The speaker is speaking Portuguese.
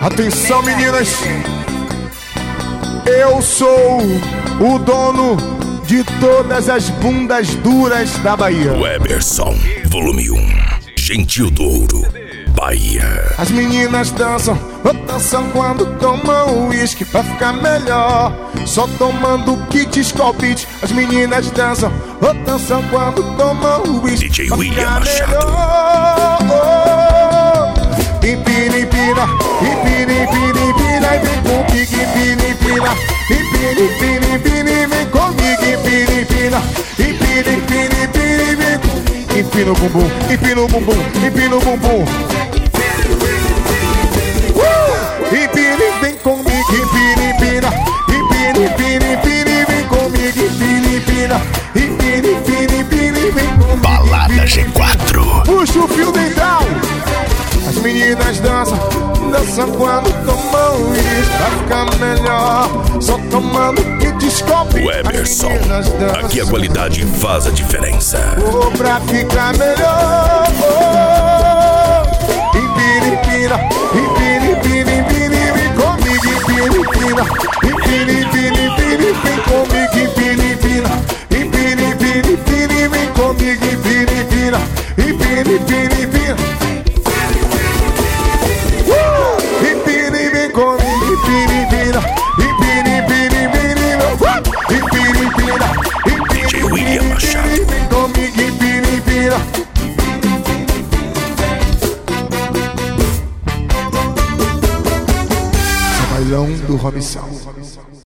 Atenção, meninas. Eu sou o dono de todas as bundas duras da Bahia. Weberson, volume 1, Gentil do Ouro, Bahia. As meninas dançam, dançam quando tomam uísque pra ficar melhor. Só tomando kit Skol Beats. As meninas dançam, dançam quando tomam uísque DJ pra William ficar Machado. melhor. Empina, empina, e vem comigo, empina. Empina, vem comigo, empina. Empina, vem comigo. Empina o bumbum, empina o bumbum, empina o bumbum. Empina, vem comigo, empina. Empina, vem comigo, empina, vem comigo. Balada G4. Puxa o fio dental. As meninas dançam, dançam quando tomam uísque pra ficar melhor. Só tomando kit Skol Beats. Weberson, aqui a qualidade faz a diferença. Pra ficar melhor. Empina, vem comigo, empina. Empina, vem comigo, empina. Empina, vem comigo, empina. Empina, vem comigo, empina. DJ William Machado. Vem comigo, empina. Bailão do Robson.